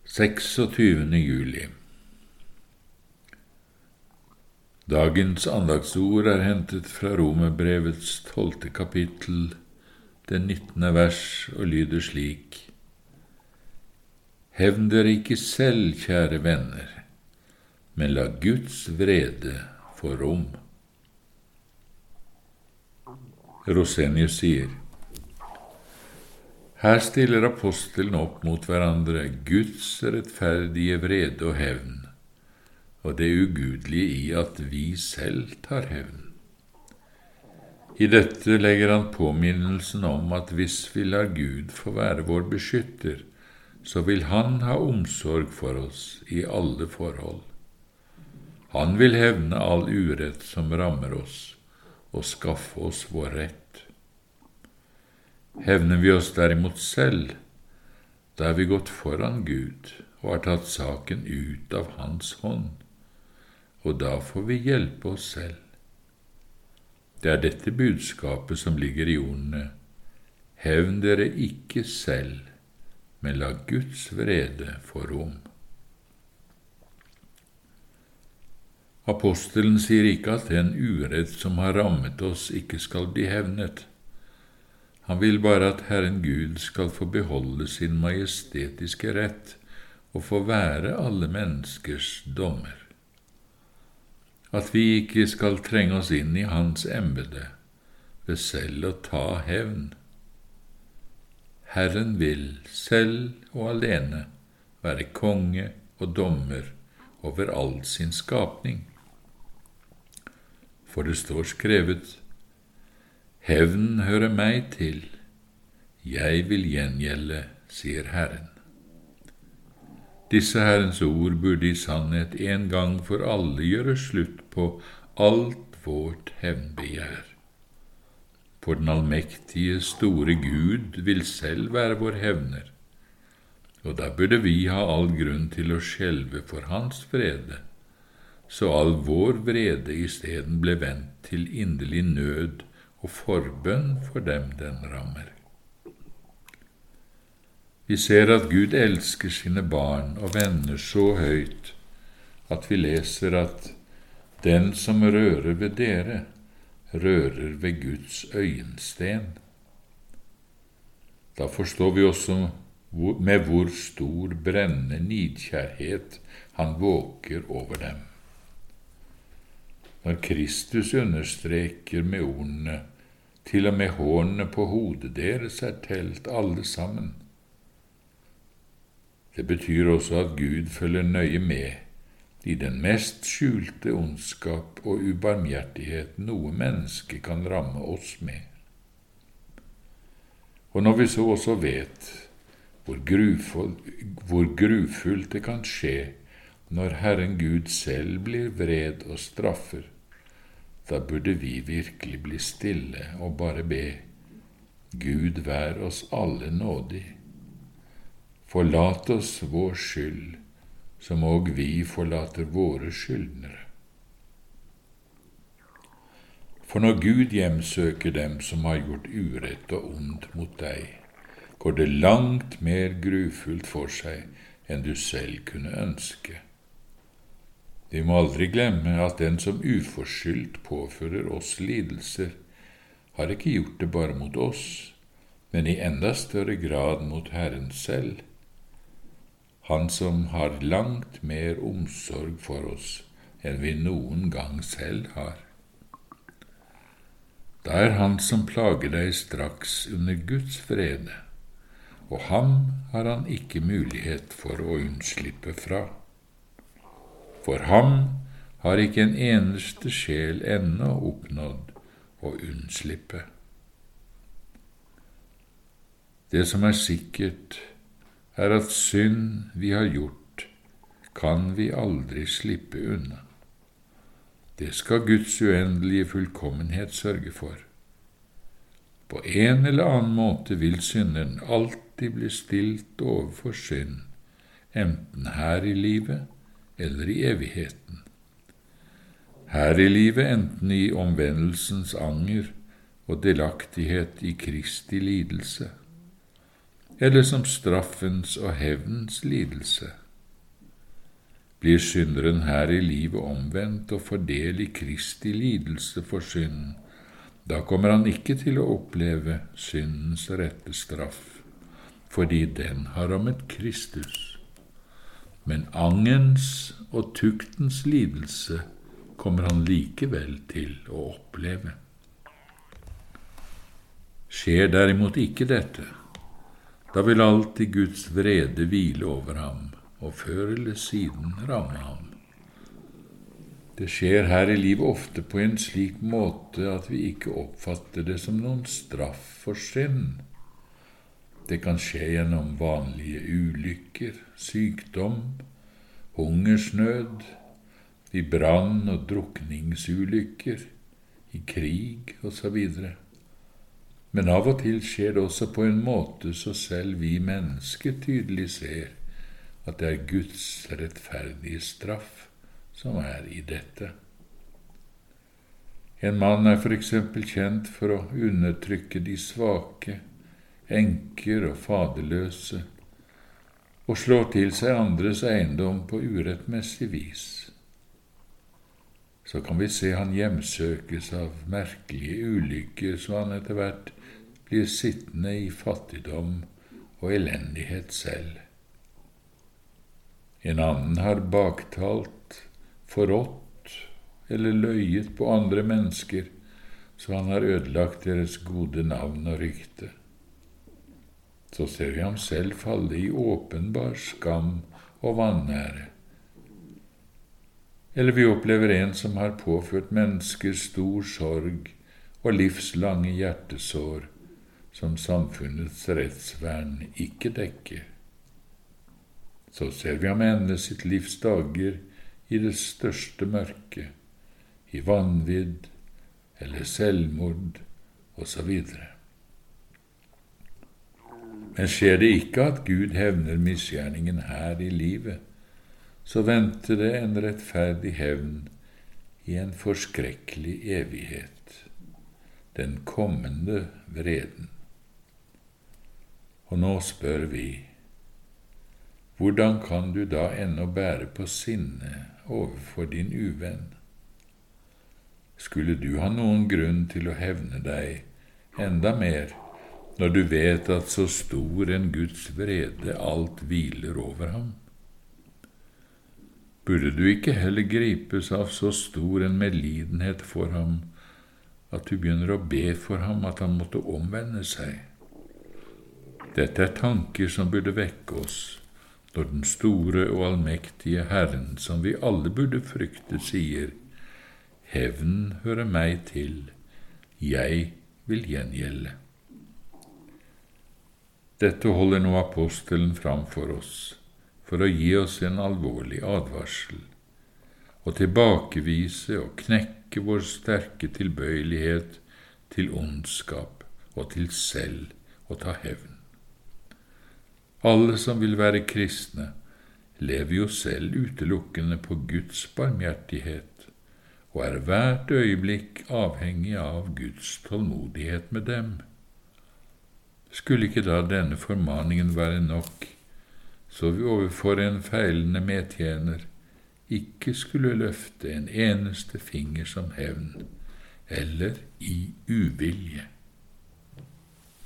26. juli. Dagens andagsord er hentet fra Romerbrevets 12. kapittel, det 19. vers, og lyder slik: Hevn dere ikke selv, kjære venner, men la Guds vrede få rom. Rosenius sier: Her stiller apostelen opp mot hverandre Guds rettferdige vrede og hevn, og det ugudelige i at vi selv tar hevn. I dette legger han påminnelsen om at hvis vi lar Gud få være vår beskytter, så vil han ha omsorg for oss i alle forhold. Han vil hevne all urett som rammer oss, og skaffe oss vår rett. Hevner vi oss derimot selv, da er vi gått foran Gud og har tatt saken ut av hans hånd, og da får vi hjelpe oss selv. Det er dette budskapet som ligger i ordene: Hevn dere ikke selv, men la Guds vrede få rom. Apostelen sier ikke at den urett som har rammet oss, ikke skal bli hevnet. Han vil bare at Herren Gud skal få beholde sin majestetiske rett og få være alle menneskers dommer. At vi ikke skal trenge oss inn i hans embete ved selv å ta hevn. Herren vil selv og alene være konge og dommer over all sin skapning. For det står skrevet: Hevnen hører meg til, jeg vil gjengjelde, sier Herren. Disse Herrens ord burde i sannhet en gang for alle gjøre slutt på alt vårt hevnbegjær. For den allmektige, store Gud vil selv være vår hevner, og da burde vi ha all grunn til å skjelve for hans vrede, så all vår vrede i stedet ble vendt til inderlig nød og forbønn for dem den rammer. Vi ser at Gud elsker sine barn og venner så høyt at vi leser at den som rører ved dere, rører ved Guds øyensten. Da forstår vi også med hvor stor brennende nidkjærhet han våker over dem. Når Kristus understreker med ordene til og med hårene på hodet deres er telt alle sammen. Det betyr også at Gud følger nøye med i den mest skjulte ondskap og ubarmhjertighet noe menneske kan ramme oss med. Og når vi så også vet hvor grufullt det kan skje når Herren Gud selv blir vred og straffer, da burde vi virkelig bli stille og bare be: Gud vær oss alle nådig. Forlat oss vår skyld, som og vi forlater våre skyldnere. For når Gud hjemsøker dem som har gjort urett og ondt mot deg, går det langt mer grufullt for seg enn du selv kunne ønske. Vi må aldri glemme at den som uforskyldt påfører oss lidelser, har ikke gjort det bare mot oss, men i enda større grad mot Herren selv, han som har langt mer omsorg for oss enn vi noen gang selv har. Da er han som plager deg straks under Guds vrede, og ham har han ikke mulighet for å unnslippe fra. For ham har ikke en eneste sjel ennå oppnådd å unnslippe. Det som er sikkert, er at synd vi har gjort, kan vi aldri slippe unna. Det skal Guds uendelige fullkommenhet sørge for. På en eller annen måte vil synderen alltid bli stilt overfor synd, enten her i livet eller i evigheten. Her i livet enten i omvendelsens anger og delaktighet i Kristi lidelse, eller som straffens og hevnens lidelse, Blir synderen her i livet omvendt og får del i Kristi lidelse for synden, da kommer han ikke til å oppleve syndens rette straff, fordi den har rammet Kristus. Men angens og tuktens lidelse kommer han likevel til å oppleve. Skjer derimot ikke dette, da vil alltid Guds vrede hvile over ham, og før eller siden ramme ham. Det skjer her i livet ofte på en slik måte at vi ikke oppfatter det som noen straff for synd. Det kan skje gjennom vanlige ulykker, sykdom, hungersnød, i brann- og drukningsulykker, i krig osv. Men av og til skjer det også på en måte så selv vi mennesker tydelig ser at det er Guds rettferdige straff som er i dette. En mann er for eksempel kjent for å undertrykke de svake, enker og faderløse, og slår til seg andres eiendom på urettmessig vis. Så kan vi se han hjemsøkes av merkelige ulykker, så han etter hvert blir sittende i fattigdom og elendighet selv. En annen har baktalt, forrådt eller løyet på andre mennesker, så han har ødelagt deres gode navn og rykte. Så ser vi ham selv falle i åpenbar skam og vanære. Eller vi opplever en som har påført mennesker stor sorg og livslange hjertesår som samfunnets rettsvern ikke dekker. Så ser vi ham ende sitt livs dager i det største mørke, i vanvidd eller selvmord osv. Men skjer det ikke at Gud hevner misgjerningen her i livet, så venter det en rettferdig hevn i en forskrekkelig evighet, den kommende vreden. Og nå spør vi, hvordan kan du da ennå bære på sinne overfor din uvenn? Skulle du ha noen grunn til å hevne deg enda mer, når du vet at så stor en Guds vrede alt hviler over ham? Burde du ikke heller gripes av så stor en medlidenhet for ham, at du begynner å be for ham at han måtte omvende seg? Dette er tanker som burde vekke oss, når den store og allmektige Herren, som vi alle burde frykte, sier, «Hevnen hører meg til, jeg vil gjengjelde». Dette holder nå apostelen fram for oss, for å gi oss en alvorlig advarsel, og tilbakevise og knekke vår sterke tilbøyelighet til ondskap og til selv å ta hevn. Alle som vil være kristne, lever jo selv utelukkende på Guds barmhjertighet, og er hvert øyeblikk avhengig av Guds tålmodighet med dem. Skulle ikke da denne formaningen være nok, så vi overfor en feilende medtjener ikke skulle løfte en eneste finger som hevn, eller i uvilje?